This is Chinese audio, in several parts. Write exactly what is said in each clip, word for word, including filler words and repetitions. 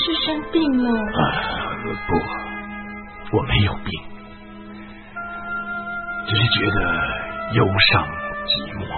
是生病了？ 啊，不，我没有病，只是觉得忧伤寂寞。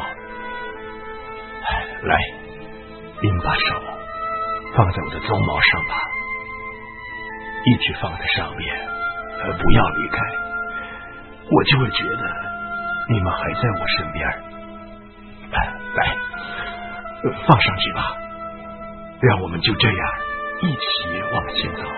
来，您把手放在我的鬃毛上吧，一直放在上面，呃，不要离开，我就会觉得你们还在我身边。来，放上去吧，让我们就这样一起往前走。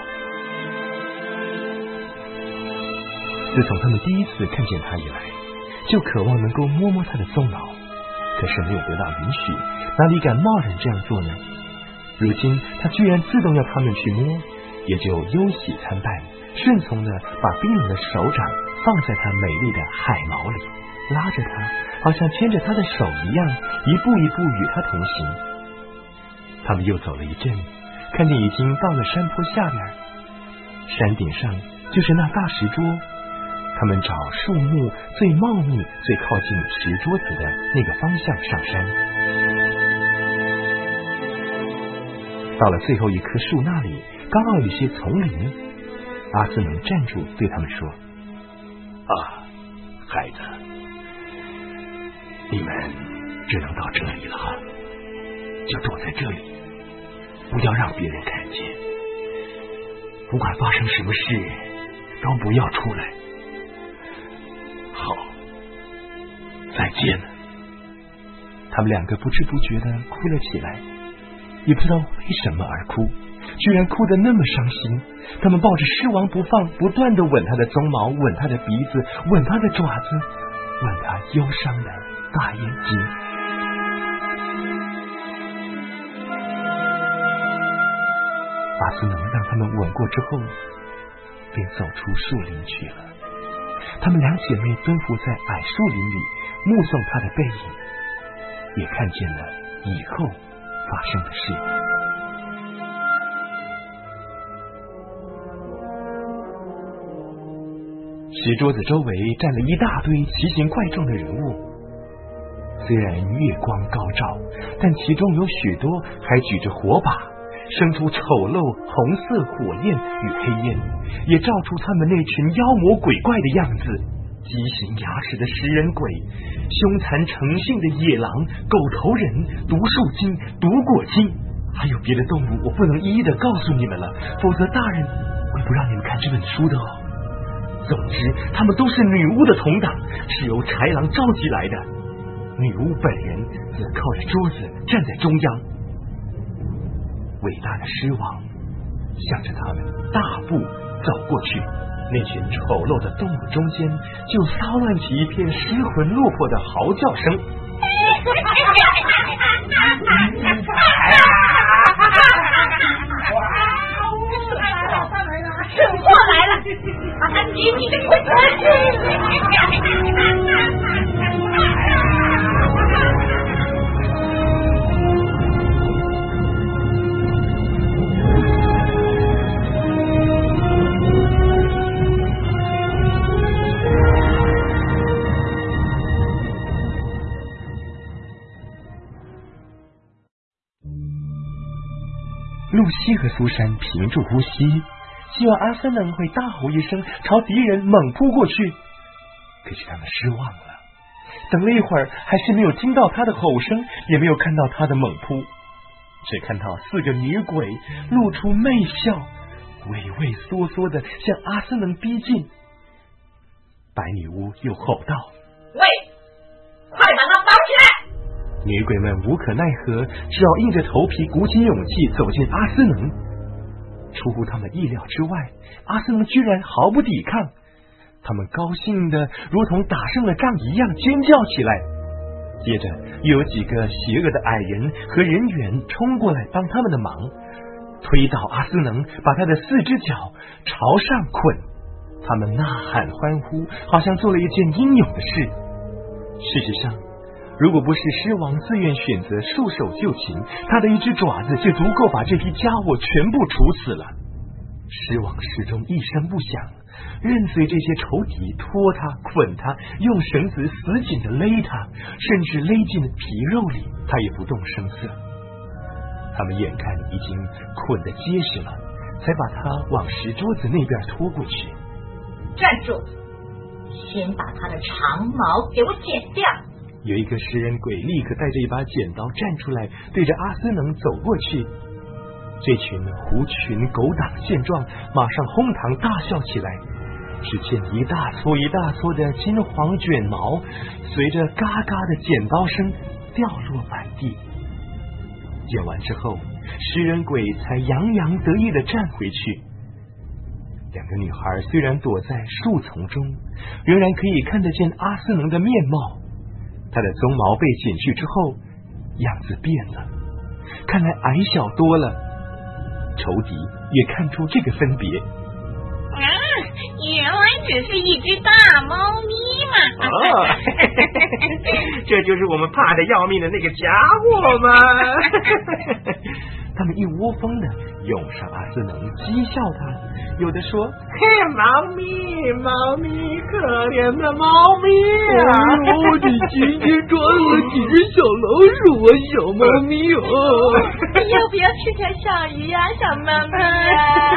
自从他们第一次看见他以来，就渴望能够摸摸他的鬃毛，可是没有得到允许，哪里敢贸然这样做呢？如今他居然自动要他们去摸，也就忧喜参半，顺从的把冰冷的手掌放在他美丽的海毛里，拉着他，好像牵着他的手一样，一步一步与他同行。他们又走了一阵，看见已经到了山坡下面，山顶上就是那大石桌。他们找树木最茂密、最靠近石桌子的那个方向上山。到了最后一棵树那里，刚好有些丛林，阿斯能站住对他们说： 啊，孩子，你们只能到这里了，就躲在这里，不要让别人看见，不管发生什么事都不要出来。好，再见了。 他们两个不知不觉的哭了起来，也不知道为什么而哭，居然哭得那么伤心。他们抱着狮王不放，不断的吻他的鬃毛，吻他的鼻子，吻他的爪子，吻他忧伤的大眼睛。阿斯能让他们吻过之后，便走出树林去了。她们两姐妹蹲伏在矮树林里，目送他的背影，也看见了以后发生的事。石桌子周围站了一大堆奇形怪状的人物，虽然月光高照，但其中有许多还举着火把，生出丑陋红色火焰与黑烟，也照出他们那群妖魔鬼怪的样子，畸形牙齿的食人鬼，凶残成性的野狼、狗头人、毒树精、毒果精，还有别的动物，我不能一一的告诉你们了，否则大人会不让你们看这本书的哦。总之，他们都是女巫的同党，是由豺狼召集来的。女巫本人则靠着桌子站在中央。伟大的狮王向着他们大步走过去，那群丑陋的动物中间就骚乱起一片失魂落魄的嚎叫声。 圣货来了，把他紧紧的捆住！ 露西和苏珊屏住呼吸，希望阿森能会大吼一声，朝敌人猛扑过去。可是他们失望了，等了一会儿，还是没有听到他的吼声，也没有看到他的猛扑，只看到四个女鬼露出媚笑，畏畏缩缩的向阿森能逼近。白女巫又吼道： 喂，快把他绑起来！ 女鬼们无可奈何，只好硬着头皮鼓起勇气走进阿斯能。出乎他们意料之外，阿斯能居然毫不抵抗，他们高兴的如同打胜了仗一样尖叫起来。接着又有几个邪恶的矮人和人猿冲过来帮他们的忙，推倒阿斯能，把他的四只脚朝上捆。他们呐喊欢呼，好像做了一件英勇的事。事实上，如果不是狮王自愿选择束手就擒，他的一只爪子就足够把这批家伙全部处死了。狮王始终一声不响，任随这些仇敌拖他、捆他，用绳子死紧的勒他，甚至勒进皮肉里，他也不动声色。他们眼看已经捆得结实了， 才把他往石桌子那边拖过去。 站住！先把他的长毛给我剪掉。 有一个食人鬼立刻带着一把剪刀站出来，对着阿斯能走过去。这群狐群狗党见状，马上哄堂大笑起来。只见一大撮一大撮的金黄卷毛随着嘎嘎的剪刀声掉落满地。剪完之后，食人鬼才洋洋得意的站回去。两个女孩虽然躲在树丛中，仍然可以看得见阿斯能的面貌。他的鬃毛被剪去之后，样子变了，看来矮小多了。仇敌也看出这个分别。 啊，原来只是一只大猫咪嘛！ 哦，这就是我们怕的要命的那个家伙吗？ 他们一窝蜂的涌上阿斯能，讥笑他，有的说：“ 嘿，猫咪，猫咪，可怜的猫咪啊！ 哦，你今天抓了几只小老鼠啊，小猫咪哦！ 要不要吃条小鱼呀、啊，小猫咪啊？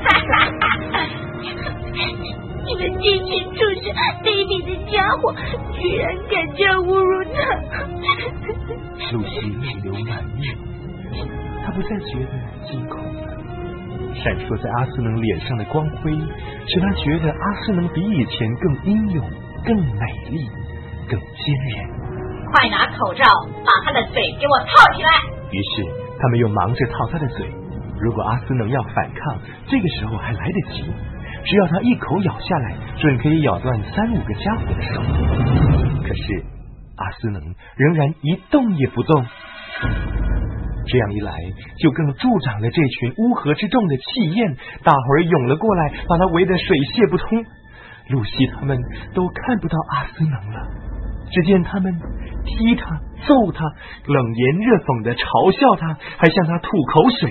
你们这群畜生卑鄙的家伙，居然敢这样侮辱他！” 露西泪流满面，他不再觉得惊恐了。闪烁在阿斯能脸上的光辉，使他觉得阿斯能比以前更英勇、更美丽、更坚韧。 快拿口罩把他的嘴给我套起来！ 于是他们又忙着套他的嘴。如果阿斯能要反抗，这个时候还来得及，只要他一口咬下来，准可以咬断三五个家伙的手。可是阿斯能仍然一动也不动。这样一来，就更助长了这群乌合之众的气焰，大伙儿涌了过来，把他围得水泄不通。露西他们都看不到阿斯能了，只见他们踢他、揍他，冷言热讽的嘲笑他，还向他吐口水。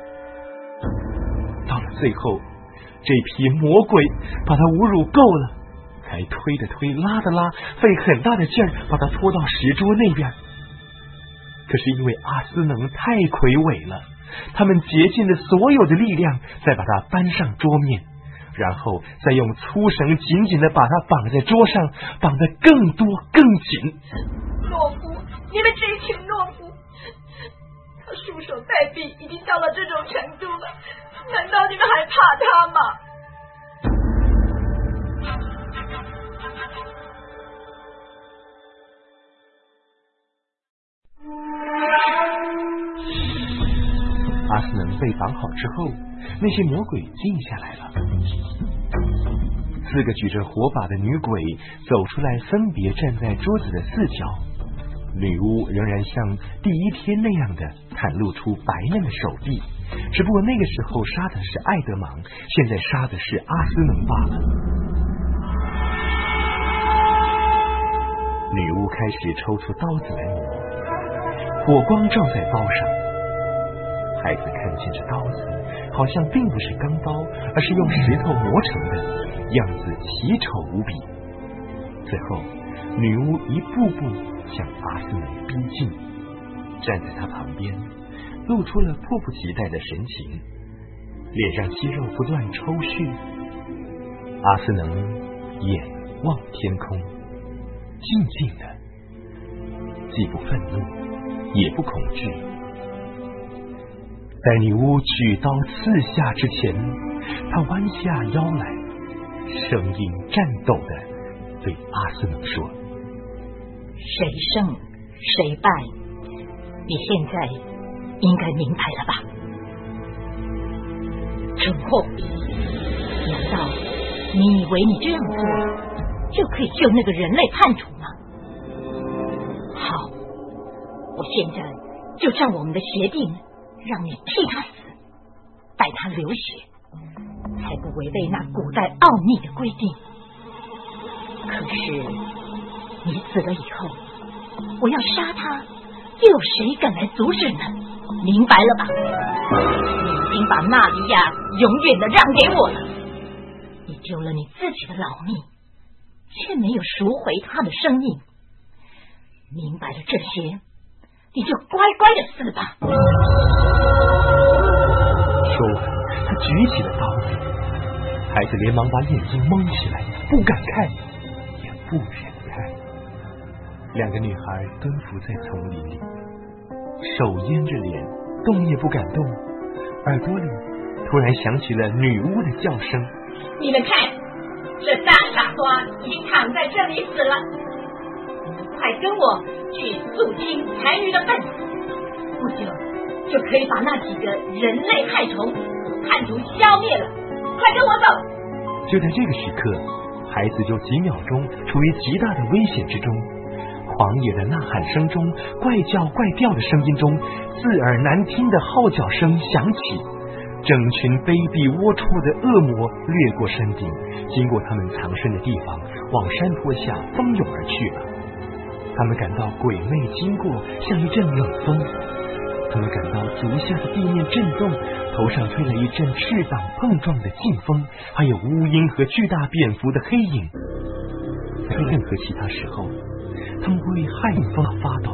到了最后，这批魔鬼把他侮辱够了，还推的推，拉的拉，费很大的劲儿把他拖到石桌那边。可是因为阿斯能太魁伟了，他们竭尽了所有的力量，再把他搬上桌面，然后再用粗绳紧紧的把他绑在桌上，绑得更多更紧。 懦夫，你们这一群懦夫！他束手待毙，已经到了这种程度了，难道你们还怕他吗？ 阿斯能被绑好之后，那些魔鬼静下来了。四个举着火把的女鬼走出来，分别站在桌子的四角。女巫仍然像第一天那样的袒露出白嫩的手臂，只不过那个时候杀的是艾德芒，现在杀的是阿斯能罢了。女巫开始抽出刀子来磨，火光照在刀上。孩子看见这刀子好像并不是钢刀，而是用石头磨成的，样子奇丑无比。最后女巫一步步向阿斯能逼近，站在他旁边，露出了迫不及待的神情，脸上肌肉不断抽搐。阿斯能眼望天空，静静的，既不愤怒也不恐惧。在女巫举刀刺下之前，他弯下腰来，声音颤抖的对阿斯能说：“ 谁胜谁败，你现在应该明白了吧？蠢货，难道你以为你这样做就可以救那个人类叛徒吗？好，我现在就照我们的协定，让你替他死，待他流血，才不违背那古代奥秘的规定。可是你死了以后，我要杀他，又有谁敢来阻止呢？明白了吧？你已经把纳利亚永远的让给我了，你救了你自己的老命，却没有赎回他的生命。明白了这些，你就乖乖的死吧。 说完， 他举起了刀子。孩子连忙把眼睛蒙起来，不敢看，也不忍看。两个女孩蹲伏在丛林里，手掩着脸，动也不敢动，耳朵里突然响起了女巫的叫声： 你们看，这大傻瓜已经躺在这里死了，快跟我去肃清残余的分子，不久就可以把那几个人类害虫叛徒消灭了，快跟我走。 就在这个时刻，孩子就几秒钟处于极大的危险之中。狂野的呐喊声中，怪叫怪调的声音中，刺耳难听的号角声响起，整群卑鄙龌龊的恶魔掠过山顶，经过他们藏身的地方，往山坡下蜂拥而去了。他们感到鬼魅经过，像一阵冷风。他们感到足下的地面震动，头上吹来一阵翅膀碰撞的劲风，还有乌鹰和巨大蝙蝠的黑影。在任何其他时候，他们会害怕发抖，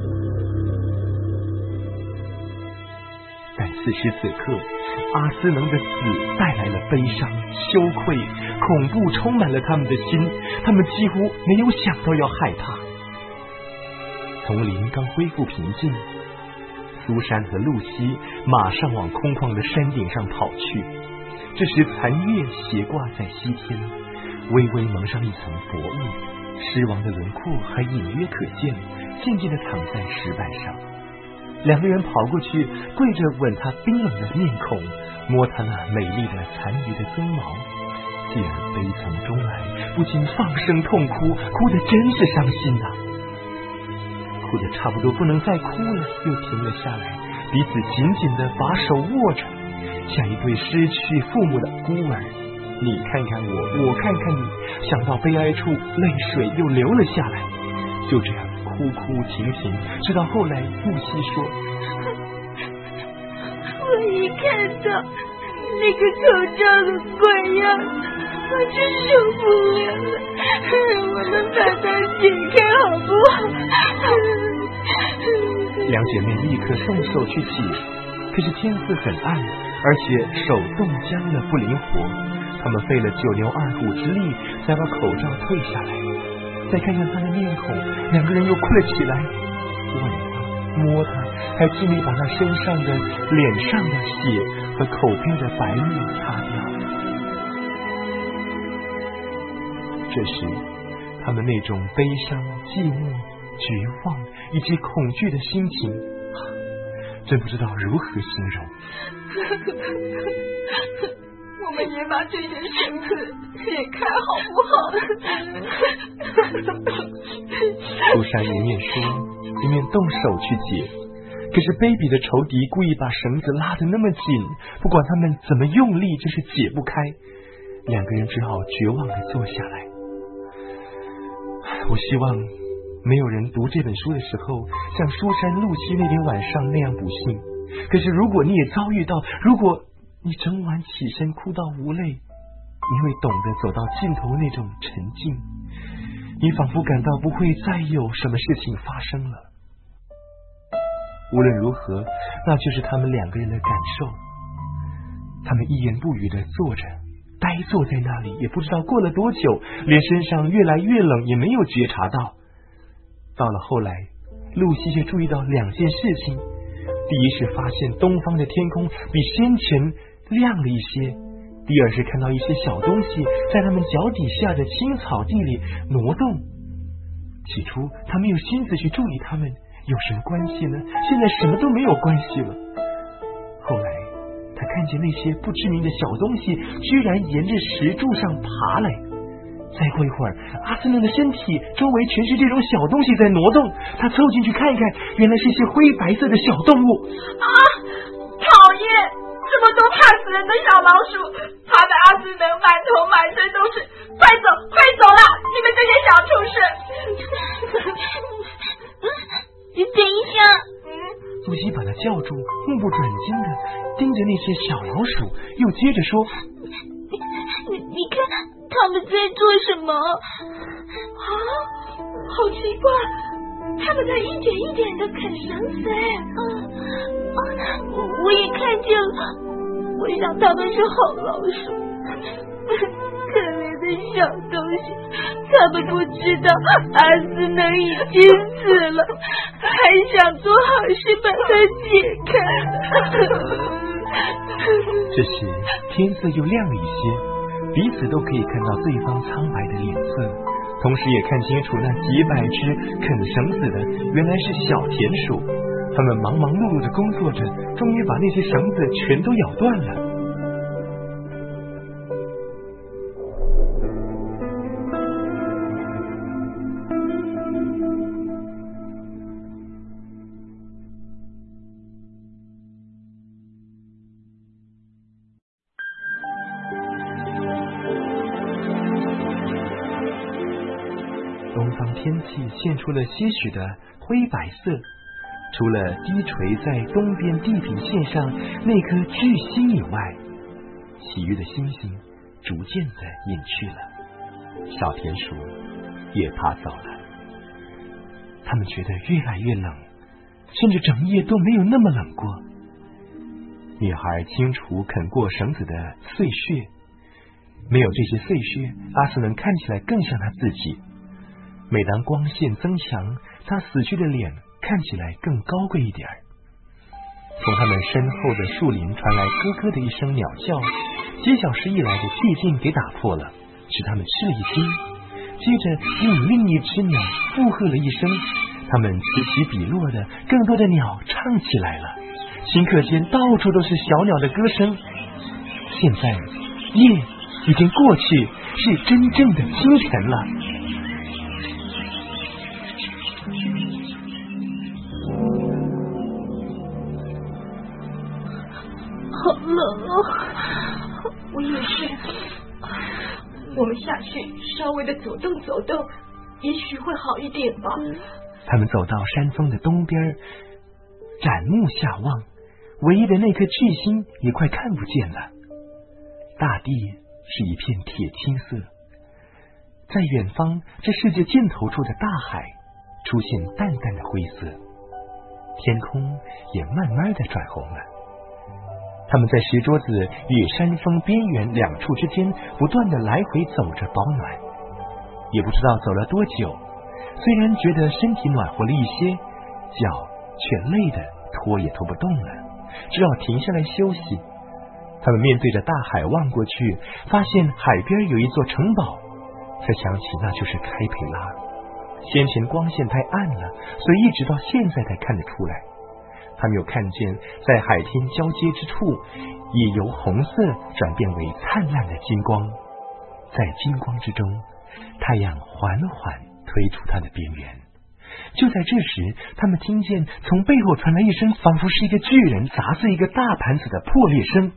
但此时此刻，阿斯能的死带来了悲伤、羞愧、恐怖，充满了他们的心。他们几乎没有想到要害他。丛林刚恢复平静，苏珊和露西马上往空旷的山顶上跑去。这时残月斜挂在西天，微微蒙上一层薄雾，狮王的轮廓还隐约可见，静静地躺在石板上。两个人跑过去，跪着吻他冰冷的面孔，摸他那美丽的残余的鬃毛。继而悲从中来，不禁放声痛哭，哭得真是伤心呐、啊！哭得差不多不能再哭了，又停了下来，彼此紧紧地把手握着，像一对失去父母的孤儿。你看看我，我看看你，想到悲哀处，泪水又流了下来。就这样哭哭停停，直到后来露西说： 我一看到那个口罩的怪样，我就受不了了，我能把它解开好不好？ 两姐妹立刻动手去解，可是天色很暗，而且手冻僵了不灵活。他们费了九牛二虎之力，才把口罩退下来。再看看他的面孔，两个人又哭了起来，吻他，摸他，还尽力把他身上的、脸上的血和口边的白玉擦掉。这时，他们那种悲伤、寂寞、绝望以及恐惧的心情，真不知道如何形容。 我们也把这件绳子解开好不好？ 苏珊一面说，一面动手去解。可是卑鄙的仇敌故意把绳子拉得那么紧，不管他们怎么用力，就是解不开。两个人只好绝望地坐下来。我希望没有人读这本书的时候，像苏珊、露西那天晚上那样不幸。可是如果你也遭遇到，如果你整晚起身哭到无泪，你会懂得走到尽头那种沉静，你仿佛感到不会再有什么事情发生了。无论如何，那就是他们两个人的感受。他们一言不语地坐着，呆坐在那里，也不知道过了多久，连身上越来越冷也没有觉察到。到了后来，露西却注意到两件事情。第一是发现东方的天空比先前亮了一些，第二是看到一些小东西在他们脚底下的青草地里挪动。起初他没有心思去注意他们，有什么关系呢？现在什么都没有关系了。后来他看见那些不知名的小东西居然沿着石柱上爬来，再过一会儿，阿斯嫩的身体周围全是这种小东西在挪动。他凑进去看一看，原来是一些灰白色的小动物。 啊，讨厌！这么多怕死人的小老鼠，爬的阿斯嫩满头满身都是。快走，快走啦！你们这些小畜生！ 你等一下。 嗯， 露西把他叫住，目不转睛的盯着那些小老鼠，又接着说： 你你看他们在做什么？ 啊，好奇怪，他们在一点一点的啃绳子。 嗯，我也看见了。 我想他们是好老鼠，可怜的小东西，他们不知道阿斯能已经死了，还想做好事把它解开。 这时天色又亮了一些，彼此都可以看到对方苍白的脸色，同时也看清楚那几百只啃绳子的原来是小田鼠。他们忙忙碌碌的工作着，终于把那些绳子全都咬断了。东方天气现出了些许的灰白色，除了低垂在东边地平线上那颗巨星以外，其余的星星逐渐的隐去了，小田鼠也爬走了。他们觉得越来越冷，甚至整夜都没有那么冷过。女孩清除啃过绳子的碎屑，没有这些碎屑，阿斯能看起来更像他自己。每当光线增强，他死去的脸看起来更高贵一点。从他们身后的树林传来咯咯的一声鸟叫，几小时以来的寂静给打破了，使他们吃了一惊。接着又另一只鸟附和了一声，他们此起彼落的，更多的鸟唱起来了。顷刻间到处都是小鸟的歌声。现在夜已经过去，是真正的清晨了。 好冷哦！ 我也是。我们下去稍微的走动走动，也许会好一点吧。 他们走到山峰的东边，展目下望，唯一的那颗巨星也快看不见了。大地是一片铁青色，在远方这世界尽头处的大海出现淡淡的灰色，天空也慢慢的转红了。他们在石桌子与山峰边缘两处之间不断的来回走着保暖，也不知道走了多久，虽然觉得身体暖和了一些，脚却累得拖也拖不动了，只好停下来休息。他们面对着大海望过去，发现海边有一座城堡，才想起那就是开佩拉。先前光线太暗了，所以一直到现在才看得出来。他们又看见在海天交接之处，已由红色转变为灿烂的金光，在金光之中，太阳缓缓推出它的边缘。就在这时，他们听见从背后传来一声仿佛是一个巨人砸碎一个大盘子的破裂声。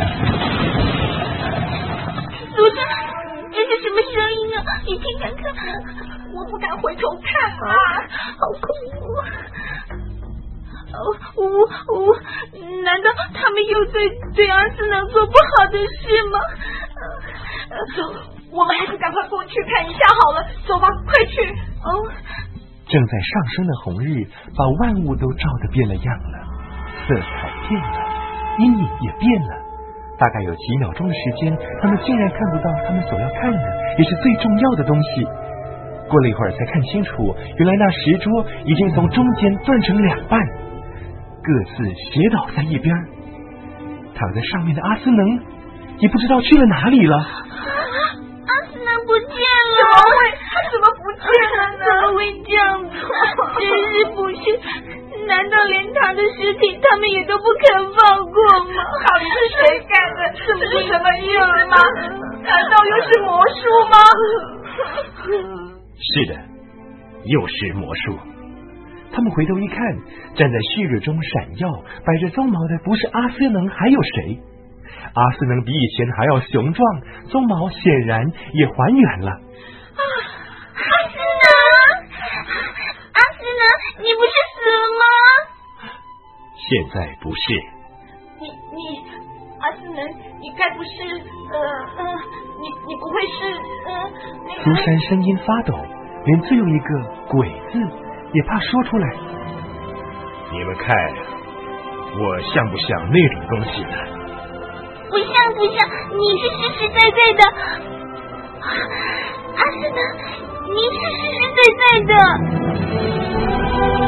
组长，这是什么声音啊？你听看看。 我不敢回头看啊， 好恐怖！哦，我我，难道他们又对对阿斯能做不好的事吗？ 走，我们还是赶快过去看一下好了。走吧，快去！ 哦。 正在上升的红日把万物都照得变了样了，色彩变了，阴影也变了。大概有几秒钟的时间，他们竟然看不到他们所要看的，也是最重要的东西。过了一会儿才看清楚，原来那石桌已经从中间断成两半，各自斜倒在一边。躺在上面的阿斯能也不知道去了哪里了。 阿斯能不见了！ 怎么会？他怎么不见了呢？ 怎么会这样子？真是不是？难道连他的尸体他们也都不肯放过吗？ 到底是谁干的？这是什么意思吗？难道又是魔术吗？ 是的，又是魔术。 他们回头一看，站在旭日中闪耀摆着鬃毛的不是阿斯能还有谁？阿斯能比以前还要雄壮，鬃毛显然也还原了。 啊，阿斯能，阿斯能，你不是死了吗？ 现在不是。 你你，阿斯能，你该不是呃呃，你你不会是呃那个？ 苏珊声音发抖，连最后一个鬼字也怕说出来。 你们看，我像不像那种东西呢？ 不像不像，你是实实在在的。阿斯能，你是实实在在的。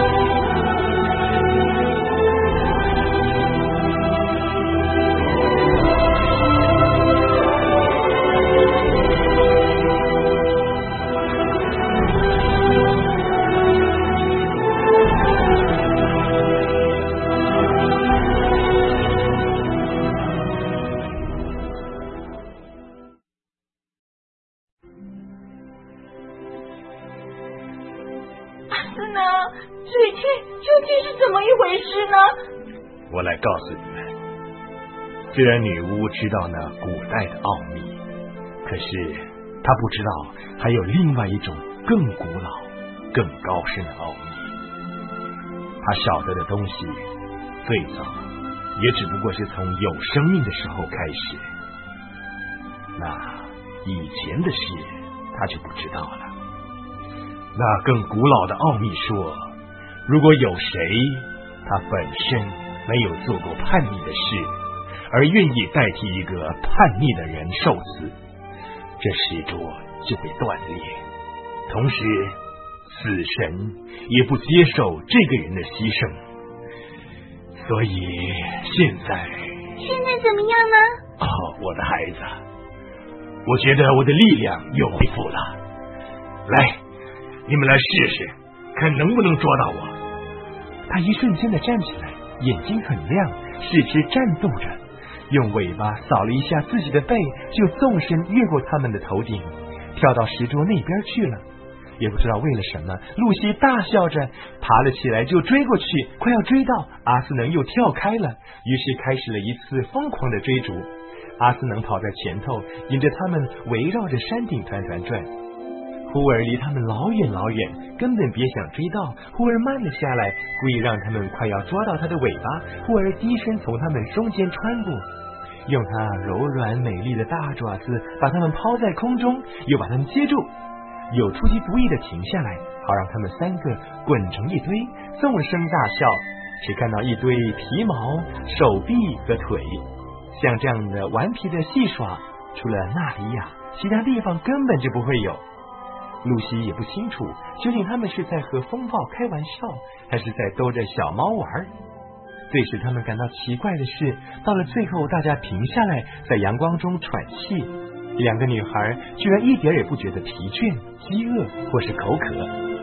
我来告诉你们，虽然女巫知道那古代的奥秘，可是她不知道还有另外一种更古老、更高深的奥秘。她晓得的东西，最早也只不过是从有生命的时候开始。那以前的事，她就不知道了。那更古老的奥秘说，如果有谁，他本身没有做过叛逆的事，而愿意代替一个叛逆的人受死，这石桌就会断裂，同时死神也不接受这个人的牺牲。所以现在现在怎么样呢？ 哦，我的孩子，我觉得我的力量又恢复了。来，你们来试试，看能不能抓到我。 他一瞬间的站起来，眼睛很亮，四肢颤动着，用尾巴扫了一下自己的背，就纵身越过他们的头顶，跳到石桌那边去了。也不知道为了什么，露西大笑着爬了起来就追过去，快要追到，阿斯能又跳开了，于是开始了一次疯狂的追逐。阿斯能跑在前头，引着他们围绕着山顶团团转。忽而离他们老远老远，根本别想追到，忽而慢了下来，故意让他们快要抓到他的尾巴，忽而低身从他们中间穿过，用他柔软美丽的大爪子把他们抛在空中，又把他们接住，有出其不意的停下来，好让他们三个滚成一堆，纵声大笑。只看到一堆皮毛、手臂和腿，像这样的顽皮的戏耍，除了纳里亚，其他地方根本就不会有。露西也不清楚究竟他们是在和风暴开玩笑，还是在逗着小猫玩。最使他们感到奇怪的是，到了最后大家停下来在阳光中喘气，两个女孩居然一点也不觉得疲倦、饥饿或是口渴。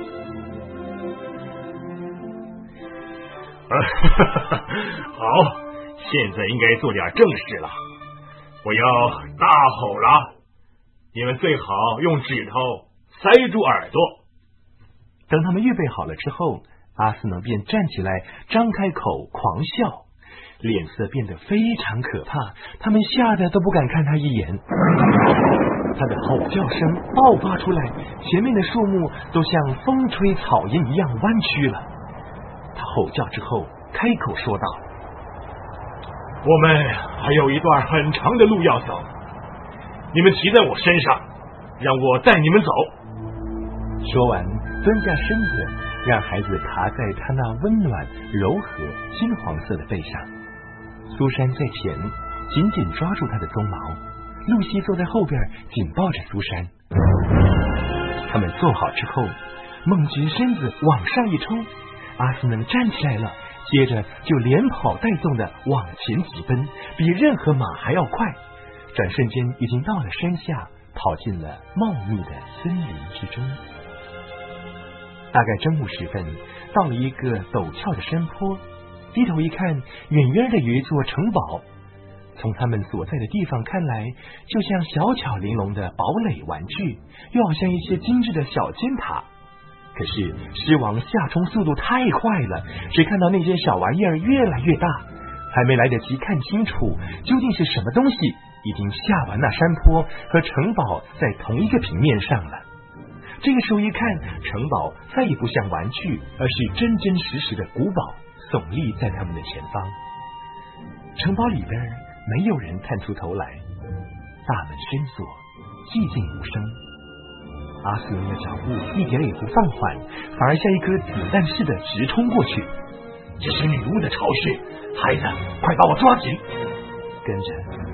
好，现在应该做点正事了，我要大吼了，你们最好用指头塞住耳朵。 等他们预备好了之后，阿斯能便站起来，张开口狂笑，脸色变得非常可怕，他们吓得都不敢看他一眼。他的吼叫声爆发出来，前面的树木都像风吹草叶一样弯曲了。他吼叫之后开口说道： 我们还有一段很长的路要走，你们骑在我身上，让我带你们走。 说完蹲下身子，让孩子爬在他那温暖柔和金黄色的背上。苏珊在前紧紧抓住他的鬃毛，露西坐在后边紧抱着苏珊。他们坐好之后，猛举身子往上一冲，阿斯能站起来了，接着就连跑带动的往前疾奔，比任何马还要快。转瞬间已经到了山下，跑进了茂密的森林之中。大概正午时分，到了一个陡峭的山坡，低头一看，远远的有一座城堡，从他们所在的地方看来，就像小巧玲珑的堡垒玩具，又好像一些精致的小尖塔。可是狮王下冲速度太快了，只看到那些小玩意儿越来越大，还没来得及看清楚究竟是什么东西，已经下完那山坡和城堡在同一个平面上了。这个时候一看，城堡再也不像玩具，而是真真实实的古堡，耸立在他们的前方。城堡里边没有人探出头来，大门深锁，寂静无声。阿斯伦的脚步一点也不放缓，反而像一颗子弹似的直冲过去。 这是女巫的巢穴，孩子，快把我抓紧！ 跟着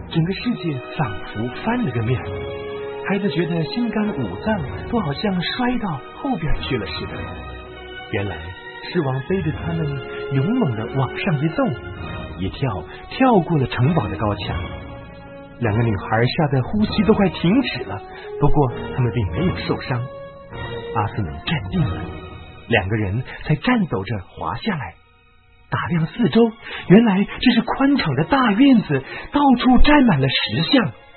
整个世界仿佛翻了个面，孩子觉得心肝五脏都好像摔到后边去了似的。原来狮王背着他们勇猛的往上一纵，一跳跳过了城堡的高墙。两个女孩吓得呼吸都快停止了，不过他们并没有受伤。阿斯能站定了，两个人才颤抖着滑下来，打量四周，原来这是宽敞的大院子，到处站满了石像。